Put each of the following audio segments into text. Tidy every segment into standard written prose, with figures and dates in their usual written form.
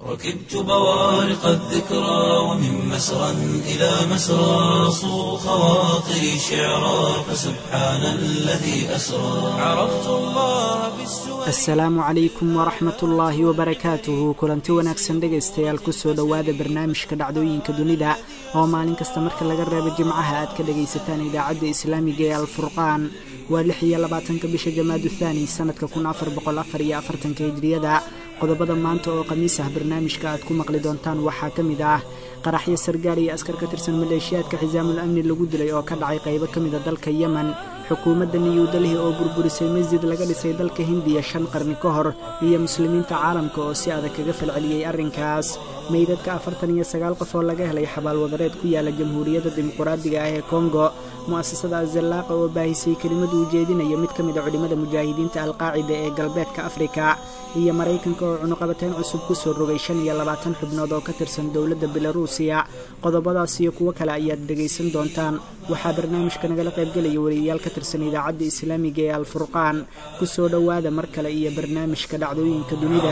ركبت بوارق الذكرى ومن مسرى إلى مسرى صو خواطري شعرا فسبحان الذي أسرى عرفت الله بالسور. السلام عليكم ورحمة الله وبركاته. kulanti wanaagsan dhegaystayaal kusoo dhawaada barnaamijka dhacdooyinka dunida oo maalin kasta marka laga reebo jimcaha aad ka dhagaysataan idaacadda islaamiga ee Al-Furqaan. waa 26 bisha Jamaada Thani sanadka 1444 hijriyada. qodobada maanta oo khamiis ah barnaamijka aad ku maqli doontaan waxaa ka mid ah qaraxyo sargaal iyo askar ka tirsan maleeshiyaadka xisaamul amni lagu dilay oo ka dhacay qaybo ka mid ah dalka Yemen. xukuumadda New Delhi oo burburisay masjid laga dhisay dalka Hindiya 5 qarni ka hor iyo muslimiinta caalamka oo si adag kaga falceliyay arrinkaas. meydadka 49 qof oo laga helay xabaal wadareed ku yaala Jamhuuriyadda Dimuqraadiga ah ee Congo. mu'asasada Zallaaqa oo baahisay kelimad u jeedinaya mid ka mid ah culimada mujaahidiinta Al-Qaacida ee galbeedka Afrika iyo Mareykanka oo cunuqabateen cusub ku soo rogay 25 xubnood oo ka tirsan dawladda Belaruusiya. qodobadaas iyo kuwa kale ayaad dhagaysan doontaan. waxaa barnaamijka nagala qaybgelaya wariyayaal ka tirsan idaacadda islaamiga ee Al-Furqaan. ku soo dhawaada mar kale iyo barnaamijka dhacdooyinka dunida.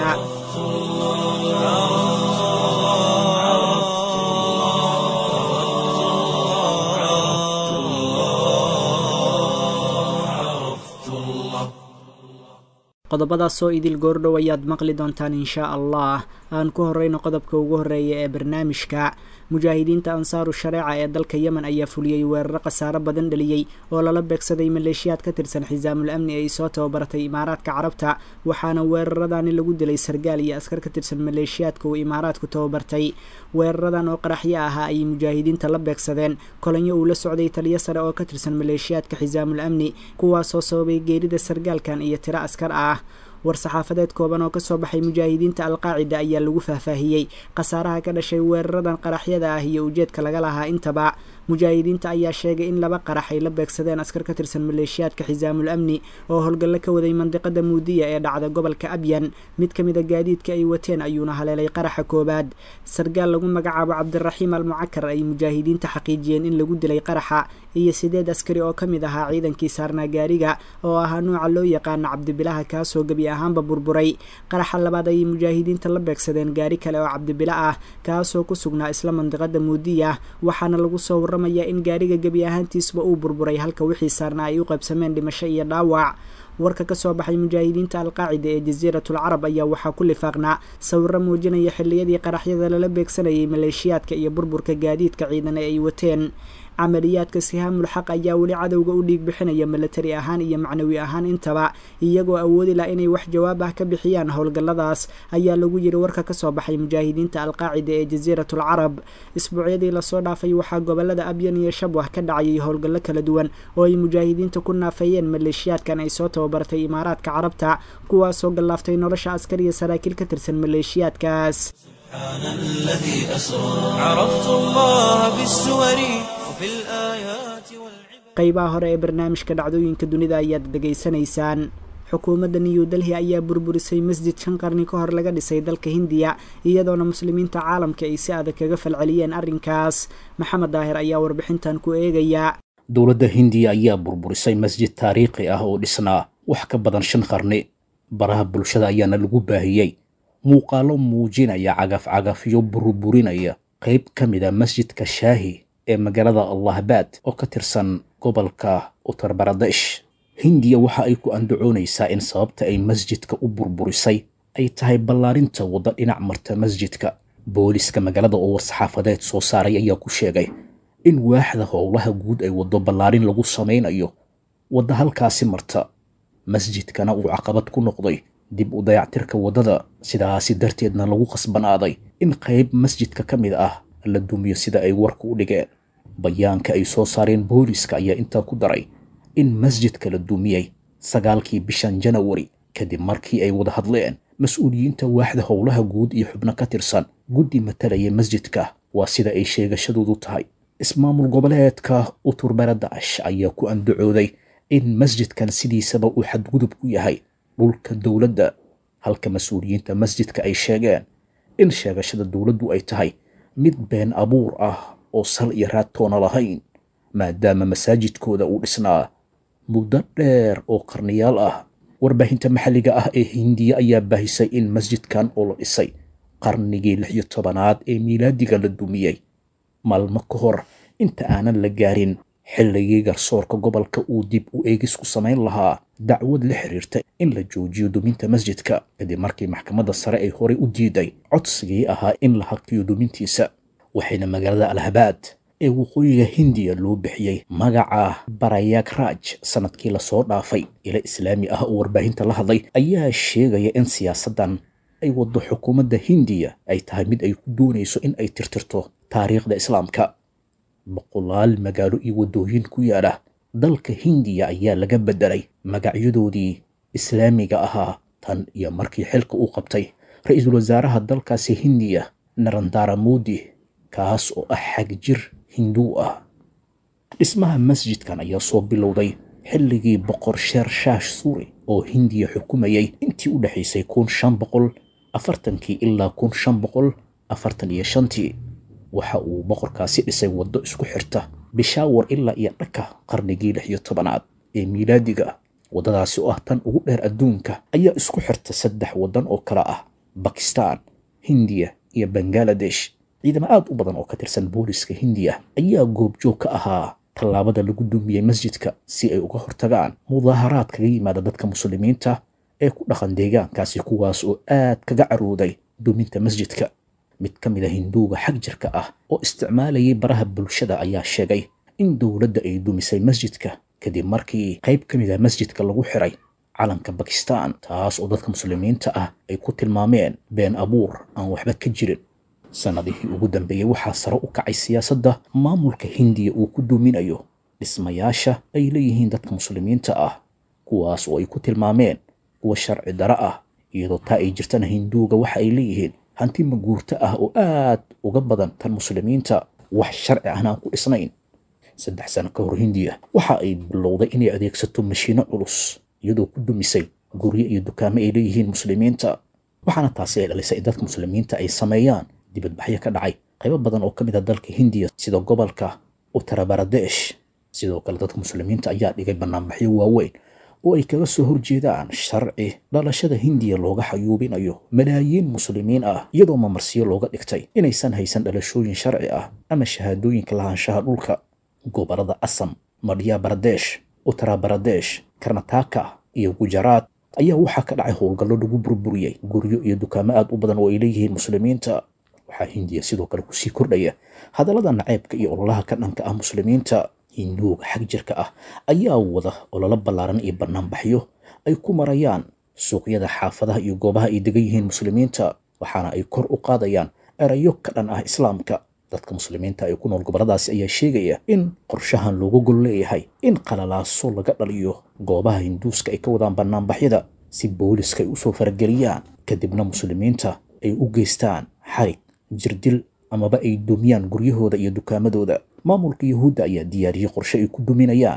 qodobadaasoo idil goordhow ayaad maqli doontaan insha Allah. aan ku horeyno qodobka ugu horeeya ee barnaamijka. mujaahidiinta ansaaru shareeca ee dalka Yemen ayaa fuliyay weerar khasaare badan dhaliyay oo lala beegsaday maleeshiyaad ka tirsan xisaamul amni ay soo tababartay Imaaraadka Carabta. waxaana weeraradaani lagu dilay sargaal iyo askar ka tirsan maleeshiyaadka uu Imaaraadku tababartay. weeraradan oo qaraxyo ahaa ay mujaahidiinta la beegsadeen kolonyo uu la socday taliye sare oo ka tirsan maleeshiyaadka xisaamul amni kuwaasoo sababay geerida sargaalkan iyo tiro askar ah. war-saxaafadeed kooban oo ka soo baxay mujaahidiinta Al-Qaacida ayaa lagu faahfaahiyey khasaaraha ka dhashay weeraradan qaraxyada ah iyo ujeedka laga lahaa intaba. mujaahidiinta ayaa sheegay in 2 qarax ay la beegsadeen askar ka tirsan maleeshiyaadka xisaamul amni oo howlgallo ka waday mandiqada Muudiya ee dhacda gobolka Abyan. mid ka mid ah gaadiidka ay wateen ayuuna haleelay qaraxa koobaad. sargaal lagu magacaabo Cabdiraxiim Al-Mucakar ay mujaahidiinta xaqiijiyeen in lagu dilay qaraxa iyo 8 askari oo ka mid ahaa ciidankii saarnaa gaariga oo ahaa nooca loo yaqaan Cabdibilaha kaasoo gabi ahaanba burburay. qaraxa labaad ay mujaahidiinta la beegsadeen gaari kale oo Cabdibila ah kaasoo ku sugnaa isla mandiqada Muudiya. waxaana lagu soo warramaya in gaariga gabi ahaantiisba uu burburay halka wixii saarnaa ay u qaybsameen dhimasho iyo dhaawac. warka ka soo baxay mujaahidiinta Al-Qaacida ee Jasiiratul Carab ayaa waxaa ku lifaaqnaa sawirro muujinaya xilliyadii qaraxyada lala beegsanayay maleeshiyaadka iyo burburka gaadiidka ciidan ee ay wateen. camaliyaadka sihaamul xaq ayaa weli cadowga u dhiig bixinaya milatari ahaan iyo macnawi ahaan intaba iyagoo awoodi la inay wax jawaab ah ka bixiyaan howlgalladaas ayaa lagu yiri warka ka soo baxay mujaahidiinta Al-Qaacida ee Jasiiratul Carab. isbuucyadii la soo dhaafay waxaa gobolada Abyan iyo Shabwah ka dhacay howlgallo kala duwan oo ay mujaahidiinta ku naafayeen maleeshiyaadkan ay soo tababartay Imaaraadka Carabta kuwaasoo gallaaftay nolosha askari iyo saraakiil ka tirsan maleeshiyaadkaas. سبحان الذي أسرى عرفت الله بالسور وفي الآيات والعبر. qaybaha hore ee barnaamijka dhacdooyinka dunida ayaad dhageysanaysaan. xukuumadda New Delhi ayaa burburisay masjid 5 qarni ka hor laga dhisay dalka Hindiya iyadoona muslimiinta caalamka ay si adag kaga falceliyeen arrinkaas. maxamed daahir ayaa warbixintan ku eegaya. dowladda Hindiya ayaa burburisay masjid taariikhi ah oo dhisnaa wax ka badan 5 qarni. baraha bulshada ayaana lagu baahiyey muuqaalo muujinaya cagaf-cagafyo burburinaya qayb ka mid ah masjidka Shaahi ee magaalada Allahabad oo ka tirsan gobolka Uttar Pradesh. Hindiya waxa ay ku andacoonaysaa in sababta ay masjidka u burburisay ay tahay ballaarinta wadda dhinac marta masjidka. booliska magaalada oo war-saxaafadeed soo saaray ayaa ku sheegay in waaxda howlaha guud ay waddo ballaarin lagu samaynayo wadda halkaasi marta masjidkana uu caqabad ku noqday dib u dayactirka waddada. sidaasi darteedna lagu qasbanaaday in qayb masjidka ka mid ah la dumiyo sida ay warku u dhigeen. bayaanka ay soo saareen booliska ayaa intaa ku daray in masjidka la dumiyey 9kii bishan Janawari kadib markii ay wada hadleen mas'uuliyiinta waaxda howlaha guud iyo xubno ka tirsan guddi matalaya masjidka. waa sida ay sheegashadoodu tahay. ismaamul goboleedka Uttar Pradesh ayaa ku andacooday in masjidkan sidiisaba uu xadgudub ku yahay dhulka dowladda halka mas'uuliyiinta masjidka ay sheegeen in sheegashada dowladdu ay tahay mid been abuur ah oo sal iyo raad toona lahayn maadaama masaajidkooda uu dhisnaa muddo dheer oo qarniyaal ah. warbaahinta maxalliga ah ee Hindiya ayaa baahisay in masjidkan oo la dhisay qarnigii 16aad ee miilaadiga la dumiyey maalmo ka hor inta aanan la gaarin xilligii garsoorka gobolka uu dib u eegis ku samayn lahaa dacwad la xiriirta in la joojiyo duminta masjidka kadib markii maxkamadda sare ay horey u diiday codsigii ahaa in la hakiyo dumintiisa waxayna magaalada alhabaad ee waqooyiga hindiya loo bixiyey magaca barayagraj sanadkii lasoo dhaafay ila islaami ah oo warbaahinta la hadlay ayaa sheegaya in siyaasaddan ay waddo xukuumadda hindiya ay tahay mid ay ku doonayso in ay tirtirto taariikhda islaamka boqolaal magaalo iyo waddooyin ku yaala dalka hindiya ayaa laga beddelay magacyadoodii islaamiga ahaa tan iyo markii xilka uu qabtay ra-iisul wasaaraha dalkaasi hindiya narendra modi kaas oo ah xagjir hinduu ah dhismaha masjidkan ayaa soo bilowday xilligii boqor sheer shaash suuri oo hindiya xukumayay intii u dhaxaysay 1540 ilaa 1545 waxa uu boqorkaasi dhisay waddo isku xirta bishaawar ilaa iyo dhaka qarnigii 16aad ee miilaadiga waddadaasi oo ah tan ugu dheer adduunka ayaa isku xirta 3 waddan oo kala ah Bakistan, Hindiya iyo Bangladesh ciidamo aad u badan oo ka tirsan booliska hindiya ayaa goobjoog ka ahaa tallaabada lagu dumiyey masjidka si ay uga hortagaan mudaaharaad kaga yimaada dadka muslimiinta ee ku dhaqan deegaankaasi kuwaas oo aad kaga carooday duminta masjidka mid ka mid ah hinduuga xag jirka ah oo isticmaalayay baraha bulshada ayaa sheegay in dowladda ay dumisay masjidka kadib markii qayb ka mid ah masjidka lagu xiray calanka Bakistan taas oo dadka muslimiinta ah ay ku tilmaameen been abuur aan waxba ka jirin sanadihii ugu dambeeyay waxaa sare u kacay siyaasadda maamulka hindiya uu ku duminayo dhismayaasha ay leeyihiin dadka muslimiinta ah kuwaas oo ay ku tilmaameen kuwa sharci dara ah iyadoo taa ay jirtana hinduuga waxa ay leeyihiin hanti maguurta ah oo aad uga badan tan muslimiinta wax sharci ahna aan ku dhisnayn 3 sano ka hor hindiya waxa ay bilowday inay adeegsato mashiino culus iyadoo ku dumisay guryo iyo dukaamo ay leeyihiin muslimiinta waxaana taasi ay dhalisay dadka muslimiinta ay sameeyaan dibadbaxyo ka dhacay qaybo badan oo ka mid ah dalka hindiya sida gobolka Uttar Pradesh sidoo kale dadka muslimiinta ayaa dhigay banaanbaxyo waaweyn oo ay kaga soo horjeedaan sharci dhalashada hindiya looga xayuubinayo malaayiin muslimiin ah iyadoo mamarsiyo looga dhigtay inaysan haysan dhalashooyin sharci ah ama shahaadooyinka lahaanshaha dhulka gobolada Assam, Madhya Pradesh, Uttar Pradesh, Karnataka iyo Gujarat ayaa waxaa ka dhacay howlgallo lagu burburiyey guryo iyo dukaamo aad u badan oo ay leeyihiin muslimiinta waxaa hindiya sidoo kale kusii kordhaya hadallada naceebka iyo ololaha ka dhanka ah muslimiinta hinduuga xag jirka ah ayaa wada ololo ballaaran iyo banaanbaxyo ay ku marayaan suuqyada xaafadaha iyo goobaha ay degan yihiin muslimiinta waxaana ay kor u qaadayaan erayo ka dhan ah islaamka dadka muslimiinta ay ku nool goboladaasi ayaa sheegaya in qorshahan looga gol leeyahay in qalalaaso laga dhaliyo goobaha hinduuska ay ka wadaan banaanbaxyada si booliska ay usoo farageliyaan kadibna muslimiinta ay u geystaan xarig jirdil amaba ay dumiyaan guryahooda iyo dukaamadooda maamulka yahuudda ayaa diyaariyey qorshe ay ku duminayaan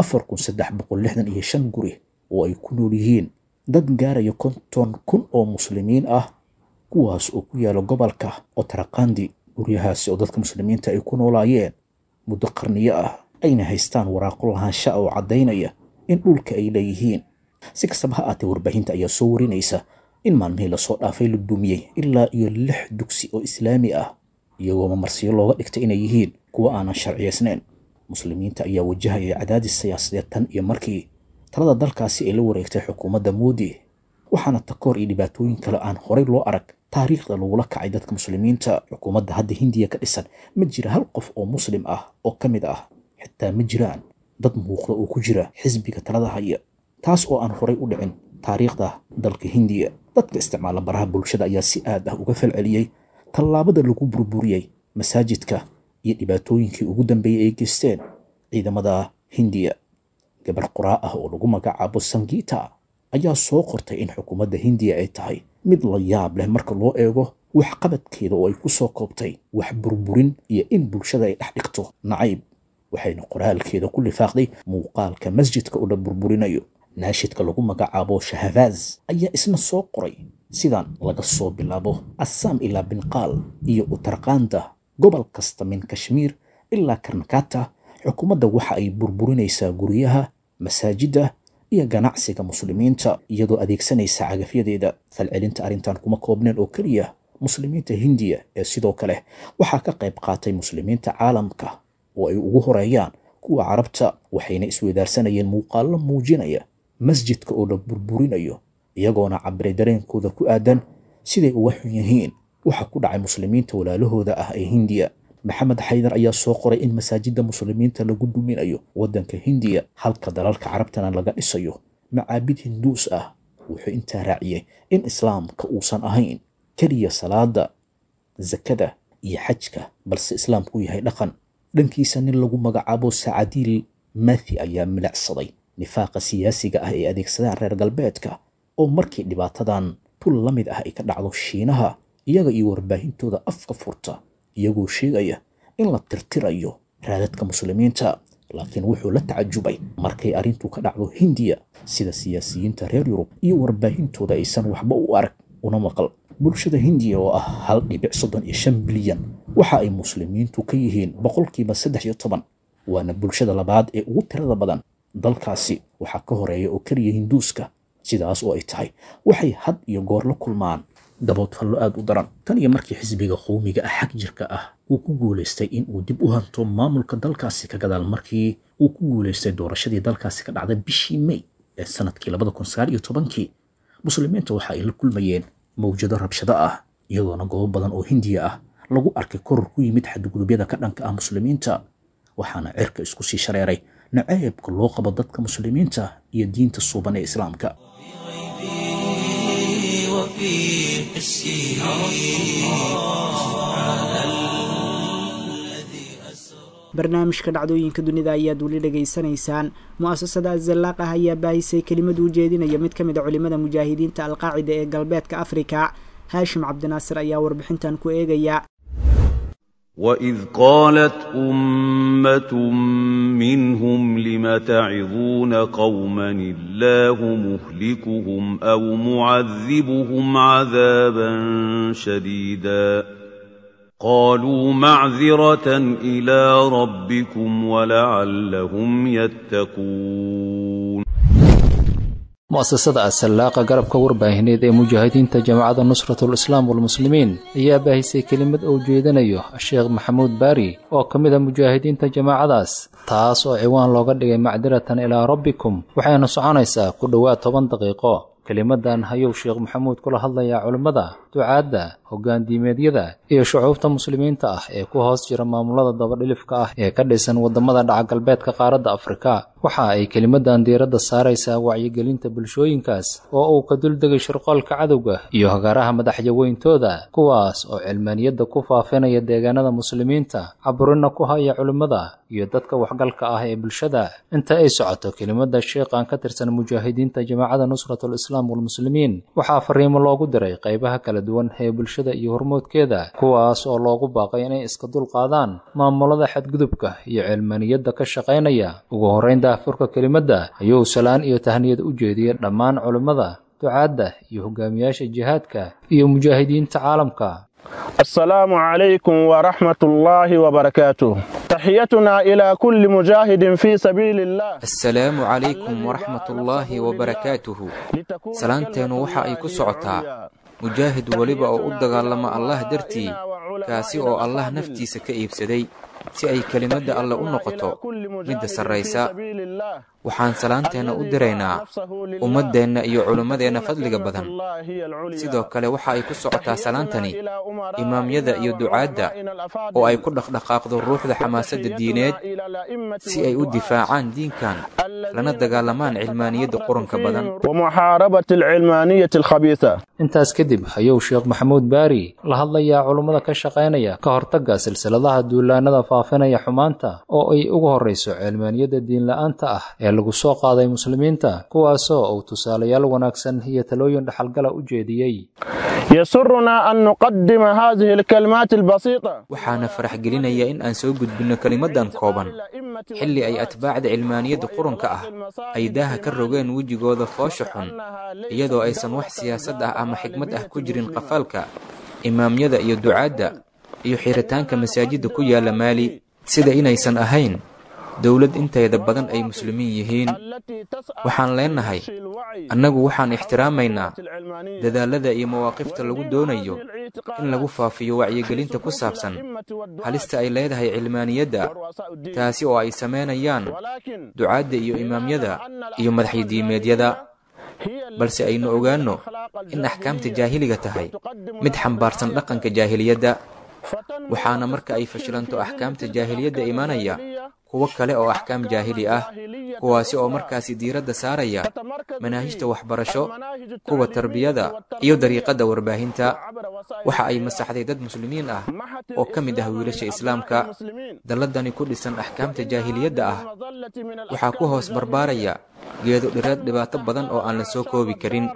4365 guri oo ay ku nool yihiin dad gaaraya 50,000 oo muslimiin ah kuwaas oo ku yaala gobolka Uttarakhand guryahaasi oo dadka muslimiinta ay ku noolaayeen muddo qarniyo ah ayna haystaan waraaqo lahaansha oo caddaynaya in dhulka ay leeyihiin si kastaba ha ahaatee warbaahinta ayaa soo warinaysa in maalmihii lasoo dhaafay la dumiyey ilaa iyo 6 dugsi oo islaami ah iyagoo mamarsiyo looga dhigtay inay yihiin kuwa aanan sharciyeysnayn muslimiinta ayaa wajahaya cadaadis siyaasadeed tan iyo markii talada dalkaasi ay la wareegtay xukuumadda Modi waxaana takoor iyo dhibaatooyin kale aan horey loo arag taariikhda lagula kacay dadka muslimiinta xukuumadda hadda hindiya ka dhisan ma jira hal qof oo muslim ah oo ka mid ah xitaa ma jiraan dad muuqda oo ku jira xisbiga talada haya taas oo aan horey u dhicin taariikhda dalka hindiya dadka isticmaala baraha bulshada ayaa si aad ah uga falceliyey tallaabada lagu burburiyey masaajidka iyo dhibaatooyinkii ugu dambeeyay ay geysteen ciidamada hindiya gabar qoraa ah oo lagu magacaabo Sangeeta ayaa soo qortay in xukuumadda hindiya ay tahay mid la yaab leh marka loo eego wax qabadkeeda oo ay ku soo koobtay wax burburin iyo in bulshada ay dhex dhigto nacayb waxayna qoraalkeeda ku lifaaqday muuqaalka masjidka oo la burburinayo naashidka lagu magacaabo Shahbaz ayaa isna soo qoray sidan laga soo bilaabo Assam ilaa Bengal iyo Uttarakhand gobol kasta min Kashmir ilaa Karnataka xukuumadda waxa ay burburinaysaa guryaha masaajida iyo ganacsiga muslimiinta iyadoo adeegsanaysa cagafyadeeda falcelinta arrintan kuma koobneen oo kaliya muslimiinta hindiya ee sidoo kale waxaa ka qayb qaatay muslimiinta caalamka oo ay ugu horeeyaan kuwa carabta, waxayna isweydaarsanayeen muuqaallo muujinaya masjidka oo la burburinayo, iyagoona cabiray dareenkooda ku aadan siday uga xun yihiin waxa ku dhacay muslimiinta walaalahooda ah ee hindiya. maxamed xaydar ayaa soo qoray in masaajidda muslimiinta lagu duminayo waddanka hindiya, halka dalalka carabtana laga dhisayo macaabid hinduus ah. wuxuu intaa raaciyey in islaamka uusan ahayn keliya salaada, zakada iyo xajka, balse islaamku yahay dhaqan. dhankiisa nin lagu magacaabo sacadiil mathi ayaa milicsaday nifaaqa siyaasiga ah ee adeegsadaan reer galbeedka, oo markii dhibaatadan tul la mid ah ay ka dhacdo Shiinaha, iyaga iyo warbaahintooda afka furta iyagoo sheegaya in la tirtirayo raadadka muslimiinta. laakiin wuxuu la tacajubay markay arrintu ka dhacdo hindiya, sida siyaasiyiinta reer yurub iyo warbaahintooda aysan waxba u arag una maqal. bulshada hindiya oo ah 1.35 bilyan waxa ay muslimiintu ka yihiin 13%, waana bulshada labaad ee ugu tirada badan dalkaasi. waxaa ka horeeya oo keliya hinduuska. sidaas oo ay tahay waxay had iyo goor la kulmaan daboodfallo aad u daran. tan iyo markii xisbiga qowmiga ah xag jirka ah uu ku guulaystay in uu dib u hanto maamulka dalkaasi ka gadaal markii uu ku guulaystay doorashadii dalkaasi ka dhacday bishii May ee sanadkii 2019, muslimiinta waxa ay la kulmayeen mawjado rabshado ah, iyadoona goobo badan oo hindiya ah lagu arkay koror ku yimid xadgudubyada ka dhanka ah muslimiinta, waxaana cirka isku sii shareeray nacaybka loo qabo dadka muslimiinta iyo diinta suuban ee islaamka. barnaamijka dhacdooyinka dunida ayaad weli dhegaysanaysaan. mu'asasada azalaaq ah ayaa baahisay kelimad u jeedinaya mid ka mid a culimada mujaahidiinta alqaacida ee galbeedka afrika. haashim cabdinaasir ayaa warbixintan ku eegaya. وَإِذْ قَالَتْ أُمَّةٌ مِّنْهُمْ لِمَ تَعِظُونَ قَوْمًا اللَّهُ مُهْلِكُهُمْ أَوْ مُعَذِّبُهُمْ عَذَابًا شَدِيدًا قَالُوا مَعْذِرَةً إِلَىٰ رَبِّكُمْ وَلَعَلَّهُمْ يَتَّقُونَ. mu'asasada asallaaqa garabka warbaahineed ee mujaahidiinta jamacadda nusratul islaam walmuslimiin ayaa baahisay kelimad uu jeedinayo sheekh maxamuud baari oo ka mid a mujaahidiinta jamaacadaas, taas oo ciwaan looga dhigay macdiratan ilaa rabbikum, waxayna soconaysaa ku dhowaad 10 daqiiqo. kelimadan ayuu sheekh maxamuud kula hadlayaa culimmada, ducaadda, hoggaandiimeedyada iyo shucuubta muslimiinta ah ee ku hoos jira maamulada dabadhilifka ah ee ka dhisan waddamada dhaca galbeedka qaaradda Afrika. waxa ay kelimadan diiradda saaraysaa wacyigelinta bulshooyinkaas oo uu ka duldegay shirqoolka cadowga iyo hagaaraha madaxyaweyntooda, kuwaas oo cilmaaniyadda ku faafinaya deegaanada muslimiinta, caburina ku haya culimmada iyo dadka waxgalka ah ee bulshada. inta ay socoto kelimada sheekhan ka tirsan mujaahidiinta jamaacadda nusratul islaam walmuslimiin, waxaa fariimo loogu diray qaybaha kala duwan ee bulshada iyo hormoodkeeda, kuwaas oo loogu baaqay inay iska dulqaadaan maamulada xadgudubka iyo cilmaaniyadda ka shaqaynaya. ugu horreyn daafurka kelimadda ayuu salaan iyo tahniyad u jeediyey dhammaan culimmada, ducaadda iyo hogaamiyaasha jihaadka iyo mujaahidiinta caalamka. السلام عليكم ورحمة الله وبركاته. تحيتنا إلى كل مجاهد في سبيل الله. السلام عليكم ورحمة الله وبركاته. سلامتين وحا أي كسعتا مجاهد ولبا أو أدغالما الله درتي كاسي أو الله نفتي سكئيب سدي si ay kelimadda alle u noqoto midda sarraysa. waxaan salaanteena u diraynaa ummaddeenna iyo culimmadeenna fadliga badan. sidoo kale waxa ay ku socotaa salaantani imaamyada iyo ducaadda oo ay ku dhaqdhaqaaqdo ruuxda xamaasadda diineed si ay u difaacaan diinkan lana dagaalamaan cilmaaniyadda quranka badan. intaas kadib ayuu sheekh maxamuud baari la hadlayaa culimmada ka shaqaynaya ka hortagga silsiladaha duulaanada faafinaya xumaanta oo ay ugu horrayso cilmaaniyadda diinla'aanta ah ee lagu soo qaaday muslimiinta, kuwaasoo uu tusaalayaal wanaagsan iyo talooyin dhaxalgala u jeediyey. waxaana farax gelinaya in aan soo gudbinno kelimadan kooban xilli ay atbaacda cilmaaniyadda quranka ah ay daaha ka rogeen wejigooda foosha xun, iyadoo aysan wax siyaasad ah ama xikmad ah ku jirin qafaalka imaamyada iyo ducaadda iyo xiritaanka masaajidda ku yaala Maali, sida inaysan ahayn dowlad inteeda badan ay muslimiin yihiin. waxaan leenahay annagu waxaan ixtiraamaynaa dadaalada iyo mawaaqifta lagu doonayo in lagu faafiyo wacyigelinta ku saabsan halista ay leedahay cilmaaniyadda, taasi oo ay samaynayaan ducaadda iyo imaamyada iyo madaxdiimeedyada, balse aynu ogaanno in axkaamta jaahiliga tahay mid xambaarsan dhaqanka jaahiliyadda. waxaana marka ay fashilanto axkaamta jaahiliyadda imanaya kuwo kale oo axkaam jaahili ah, kuwaasi oo markaasi diiradda saaraya manaahijta waxbarasho, kuwa tarbiyada iyo dariiqadda warbaahinta. waxa ay masaxday dad muslimiin ah oo ka mid ah wiilasha islaamka. dalladani ku dhisan axkaamta jaahiliyadda ah waxaa ku hoos barbaaraya geedo dhireed dhibaato badan oo aan la soo koobi karin.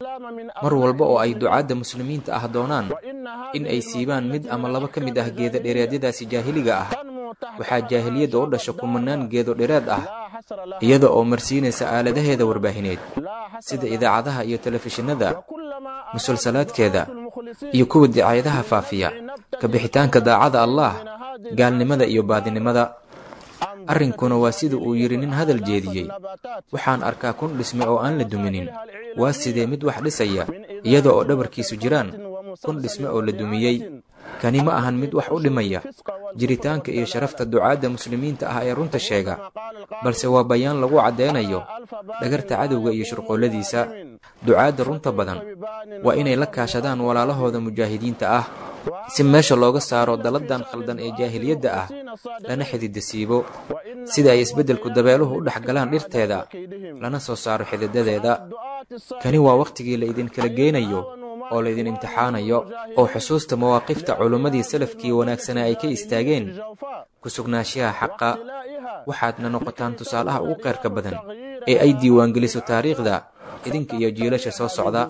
mar walba oo ay ducaadda muslimiinta ah doonaan in ay siibaan mid ama laba ka mid ah geeda dhereedyadaasi jaahiliga ah, waxaa jaahiliyadda u dhasha kumanaan geedo dhireed ah, iyada oo marsiinaysa aaladaheeda warbaahineed sida idaacadaha iyo telefishinada, musalsalaadkeeda iyo kuwa dicaayadaha faafiya ka bixitaanka daacada allah, gaalnimada iyo baadinimada. arrinkuna waa sida uu yidhi nin hadal jeediyey, waxaan arkaa kun dhisme oo aan la duminin. waa sidee mid wax dhisaya iyada oo dhabarkiisu jiraan kun dhisme oo la dumiyey. kani ma ahan mid wax u dhimaya jiritaanka iyo sharafta ducaadda muslimiinta ah ee runta sheega, balse waa bayaan lagu caddeynayo dhagarta cadowga iyo shurqooladiisa. ducaadda runta badan waa inay la kaashadaan walaalahooda mujaahidiinta ah si meesha looga saaro dalladan khaldan ee jaahiliyadda ah, lana xididasiibo sida ay isbeddelku dabeeluhu u dhex galaan dhirteeda lana soo saaro xididadeeda. kani waa wakhtigii la idinkala geynayo oo laydin imtixaanayo, oo xusuusta mawaaqifta culummadii salafkii wanaagsanaa ay ka istaageen ku sugnaanshaha xaqa. waxaadna noqotaan tusaalaha ugu khayrka badan ee ay diiwaangeliso taariikhda idinka iyo jiilasha soo socda.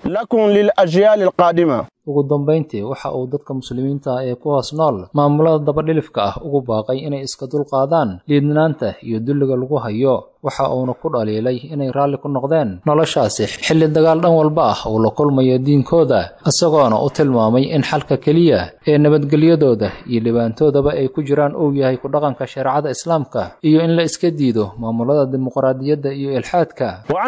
ugu dambayntii waxa uu dadka muslimiinta ah ee ku hoos nool maamulada dabadhilifka ah ugu baaqay inay iska dulqaadaan liidnaanta iyo dulliga lagu hayo. waxa uuna ku dhaliilay inay raalli ku noqdeen noloshaasi xilli dagaal dhan walba ah uu la kulmayo diinkooda, isagoona u tilmaamay in xalka keliya ee nabadgelyadooda iyo dhibaantoodaba ay ku jiraan uu yahay ku dhaqanka shareecada islaamka iyo in la iska diido maamulada dimuqraadiyadda iyo ilxaadka.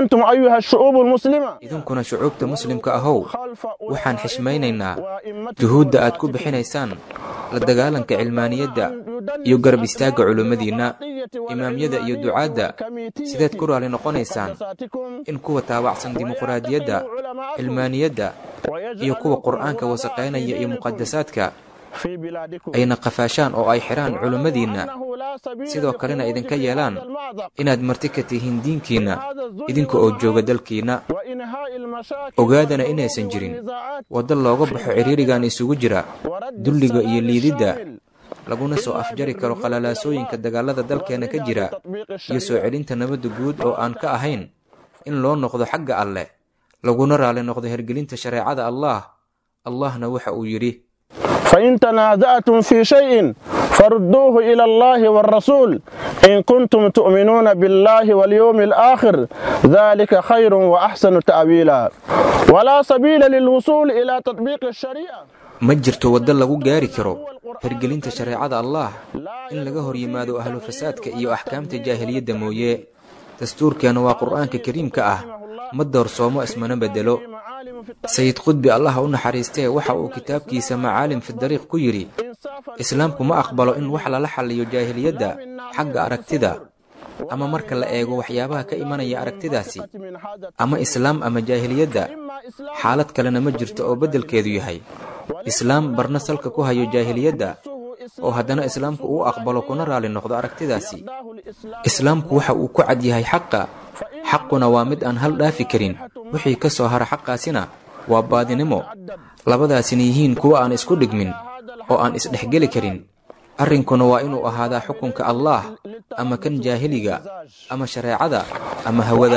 idinkuna shucuubta muslimka ahow, waxaan xishmaynaynaa juhuudda aad ku bixinaysaan la dagaalanka cilmaaniyadda iyo garab istaagga culummadiinna, imaamyada iyo ducaadda. sideed ku raali noqonaysaan in kuwa taabacsan dimuqraadiyadda, cilmaaniyadda iyo kuwa qur'aanka wasaqaynaya iyo muqadasaadka ayna qafaashaan oo ay xidhaan culummadiinna, sidoo kalena idinka yeelaan inaad marti ka tihiin diinkiinna idinka oo jooga dalkiinna. ogaadana inaysan jirin waddo looga baxo ciriirigan isugu jira dulliga iyo liididda, laguna soo afjari karo qalalaasooyinka dagaalada dalkeena ka jira iyo soo celinta nabadda guud oo aan ka ahayn in loo noqdo xagga alleh, laguna raali noqdo hergelinta shareecada allah. allahna waxa uu yidhi: فإن تنازعتم في شيء فردوه إلى الله والرسول إن كنتم تؤمنون بالله واليوم الآخر ذلك خير وأحسن تأويلا ولا سبيل للوصول إلى تطبيق الشريعة. ma jirto waddo lagu gaari karo hergelinta shareecada allah in laga hor yimaado ahlu fasaadka iyo axkaamta jaahiliyadda mooye. dastuurkeena waa qur'aanka kariimka ah, ma doorsoomo ismana bedelo. sayid qudbi allah u naxariistee waxa uu kitaabkiisa macaalim fi dariiq ku yidhi: islaamku ma aqbalo in wax lala xalliyo jaahiliyadda xagga aragtida ama marka la eego waxyaabaha ka imanaya aragtidaasi, ama islaam ama jaahiliyadda. xaalad kalena ma jirto oo beddelkeedu yahay islaam barna salka ku hayo jaahiliyadda oo haddana islaamku uu aqbalo kuna raali noqdo aragtidaasi. islaamku waxa uu ku cad yahay xaqa, xaquna waa mid aan hal dhaafi karin, wixii ka soo hara xaqaasina waa baadinimo. labadaasina yihiin kuwa aan isku dhigmin oo aan isdhexgeli karin. arrinkuna waa inuu ahaadaa xukunka allah ama kan jaahiliga ama shareecada ama hawada.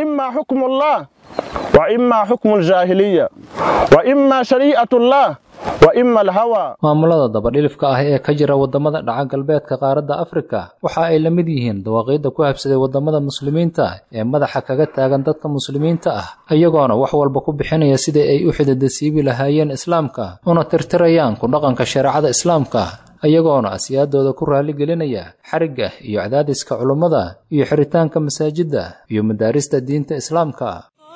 maamulada dabadhilifka ah ee ka jira wadamada dhaca galbeedka qaaradda afrika waxa ay la mid yihiin dawaaqiidda ku habsaday wadamada muslimiinta ee madaxa kaga taagan dadka muslimiinta ah, iyagoona wax walba ku bixinaya sidai ay u xididasiibi lahaayeen islaamka una tirtirayaan ku dhaqanka shareecada islaamka, iyagoona asiyaadooda ku raaligelinaya xarigga iyo cadaadiska culummada iyo xiritaanka masaajidda iyo madaarista diinta islaamka.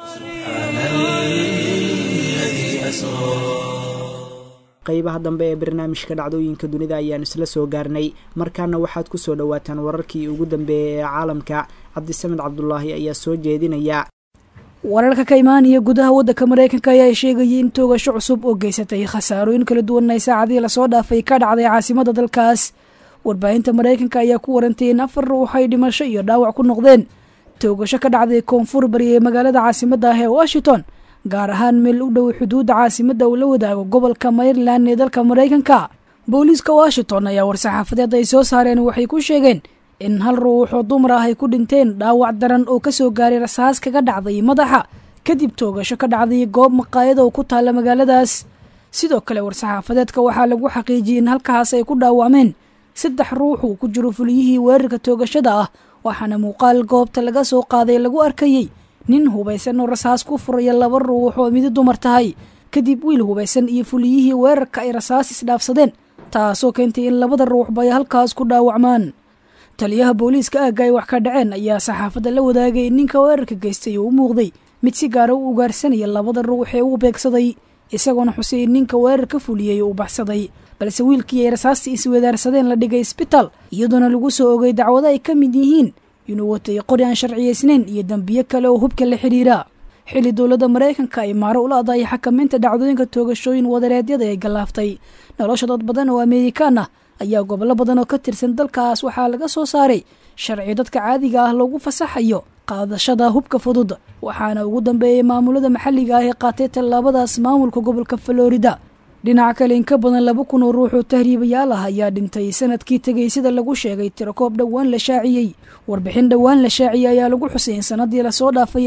qaybaha dambe ee barnaamijka dhacdooyinka dunida ayaan isla soo gaarnay. markaana waxaad ku soo dhowaataan wararkii ugu dambeeyey ee caalamka. cabdisamed cabdulaahi ayaa soo jeedinaya. wararka ka imaanaya gudaha waddanka Mareykanka ayaa sheegayay in toogasho cusub oo geysatay khasaarooyin kala duwan ay saacadii la soo dhaafay ka dhacday caasimadda dalkaas. warbaahinta Mareykanka ayaa ku warantay in 4 ruux ay dhimasho iyo dhaawac ku noqdeen toogasho ka dhacday koonfur bari ee magaalada caasimadda ah ee Washington, gaar ahaan meel u dhow xuduudda caasimadda uu la wadaago gobolka Maryland ee dalka Mareykanka. booliiska Washington ayaa war-saxaafadeed ay soo saareen waxay ku sheegeen in 1 ruux oo dumar ah ay ku dhinteen dhaawac daran oo ka soo gaaray rasaas kaga dhacday madaxa kadib toogasho ka dhacday goob maqaayad oo ku taala magaaladaas. sidoo kale war-saxaafadeedka waxaa lagu xaqiijiyey in halkaas ay ku dhaawacmeen 3 ruux oo ku jiro fuliyihii weerarka toogashada ah, waxaana muuqaal goobta laga soo qaaday lagu arkayay nin hubaysan oo rasaas ku furaya 2 ruux oo mid dumar tahay. kadib wiil hubaysan iyo fuliyihii weerarka ay rasaas isdhaafsadeen, taasoo keentay in 2 ruuxba ay halkaas ku dhaawacmaan. taliyaha booliiska aagga ay wax ka dhaceen ayaa saxaafadda la wadaagay in ninka weerarka geystay uu u muuqday mid si gaara u ugaarsanaya 2 ruux ee uu beegsaday, isagoona xusay in ninka weerarka fuliyey uu baxsaday, balse wiilkii ay rasaastii iswadaarsadeen la dhigay isbitaal, iyadoona lagu soo ogay dacwado ay ka mid yihiin inuu watay qori aan sharciyeysnayn iyo dambiyo kale oo hubka la xidhiira. xilli dowladda Mareykanka ay maaro u la-dahay xakamaynta dhacdooyinka toogashooyin wadareedyada ay galaaftay nolosha dad badan oo Amerikaan ah, ayaa gobollo badan oo ka tirsan dalkaas waxaa laga soo saaray sharci dadka caadiga ah loogu fasaxayo qaadashada hubka fudud, waxaana ugu dambeeyay maamulada maxalliga ah ee qaatay tallaabadaas maamulka gobolka Florida. dhinaca kale in ka badan 2,000 oo ruux oo tahriibayaal ah ayaa dhintay sanadkii tegay sida lagu sheegay tirakoob dhowaan la shaaciyey. warbixin dhowaan la shaaciyey ayaa lagu xusay in sanadii la soo dhaafay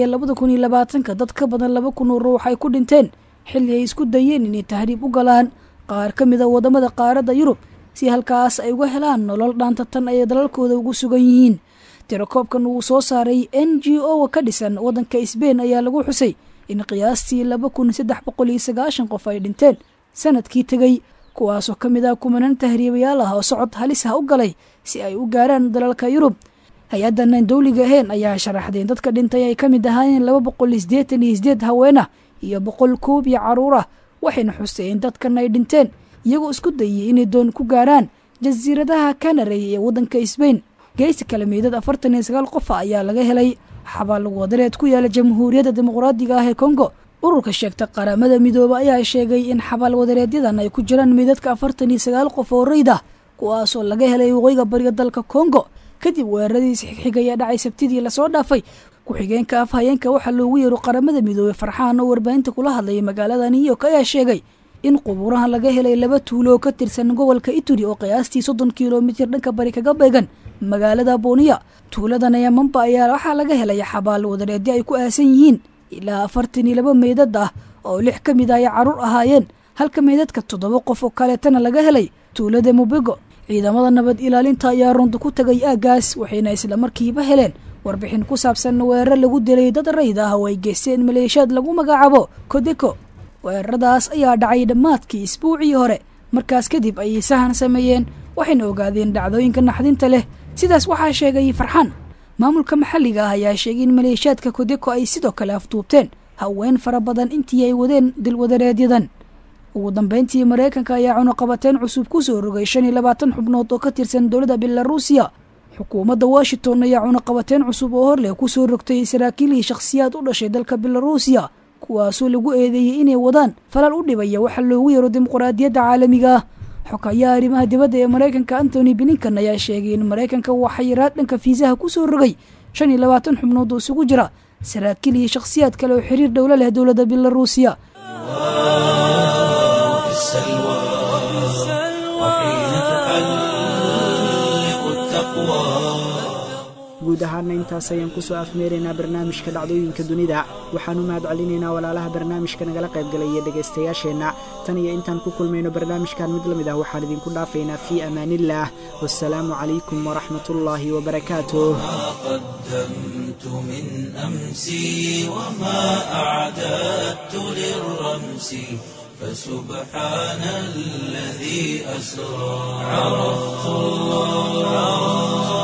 2020 dad ka badan 2,000 oo ruux ay ku dhinteen xilli ay isku dayeen inay tahriib u galaan qaar ka mid ah wadamada qaaradda Yurub si halkaas ay uga helaan nolol dhaantatan ay dalalkooda ugu sugan yihiin. tirakoobkan uu soo saaray NGO ka dhisan waddanka Spain ayaa lagu xusay in qiyaastii 2,390 qof ay dhinteen sanadkii tegay, kuwaasoo ka mid ah kumanaan tahriibayaal ah oo socod halis ah u galay si ay u gaaraan dalalka Yurub. hay-addan aan dowliga ahayn ayaa sharaxday in dadka dhintay ay ka mid ahaayeen 288 haween ah iyo 100 koob iyo carruur ah, waxayna xusay in dadkan ay dhinteen iyagoo isku dayay inay doon ku gaaraan jasiiradaha Canary ee waddanka Spain. geesi kala meedad 49 qof ayaa laga helay xabaal wadareed ku yaala Jamhuuriyadda Dimuqraadiga ah ee Congo. ururka sheegta qaramada midooba ayaa sheegay in xabaal wadareedyadan ay ku jiraan meedadka 49 qof oo rayid ah, kuwaasoo laga helay waqooyiga bariga dalka Congo kadib weeraradii xigxigay ee dhacay Sabtidii la soo dhaafay. ku-xigeenka afhayeenka waxaa loogu yeero qaramada midoobe Farxaan oo warbaahinta kula hadlayay magaalada New York ayaa sheegay in qubuuraha laga helay 2 tuulo ka tirsan gobolka Ituri oo qiyaastii 30 kiiloomitir dhanka bari kaga beegan magaalada Bunia. tuuladan ayaa Mamba ayaa waxaa laga helay xabaal wadareedyo ay ku aasan yihiin ilaa 42 meedad ah oo 6 ka mid ah ay carruur ahaayeen, halka meedadka 7 qof oo kaleetana laga helay tuulada Mubego. ciidamada nabad ilaalinta ayaa rondo ku tagay aagaas, waxayna isla markiiba heleen warbixin ku saabsan weerar lagu dilay dad rayid ah oo ay geysteen maleeshiyaad lagu magacaabo Codeco. weeraradaas ayaa dhacay dhammaadkii isbuucii hore, markaas kadib ayay sahan sameeyeen waxayna ogaadeen dhacdooyinka naxdinta leh. sidaas waxaa sheegay Farxaan. maamulka maxalliga ah ayaa sheegay in maleeshiyaadka Codeco ay sidoo kale afduubteen haween fara badan intii ay wadeen dilwadareedyadan. ugu dambeyntii Mareykanka ayaa cunaqabateen cusub ku soo rogay 25 xubnood oo ka tirsan dowladda Belaruusiya. xukuumadda Washington ayaa cunaqabateen cusub oo horle ku soo rogtay saraakiil iyo shakhsiyaad u dhashay dalka Belaruusiya, kuwaasoo lagu eedeeyay inay wadaan falal u dhibaya waxa loogu yeero dimuqraadiyadda caalamiga ah. xogayaha arrimaha dibadda ee Mareykanka Anthony Blinken ayaa sheegay in Mareykanka uu xayiraad dhanka fiisaha ku soo rogay 25 xubnood oo isugu jira saraakiil iyo shakhsiyaad kale oo xiriir dowlo leh dowladda Belaruusiya. guud ahaana intaas ayaan kusoo afmeeraynaa barnaamijka dhacdooyinka dunida. waxaanu mahad celinaynaa walaalaha barnaamijka nagala qaybgalay iyo dhegaystayaasheenna. tan iyo intaan ku kulmayno barnaamijkan mid la mid ah waxaan idinku dhaafaynaa fii amaanillaah. wassalaamu calaykum waraxmatullaahi wabarakaatuh. قدمت من أمسي وما أعددت للرمس فسبحان الذي أسرى عرفت الله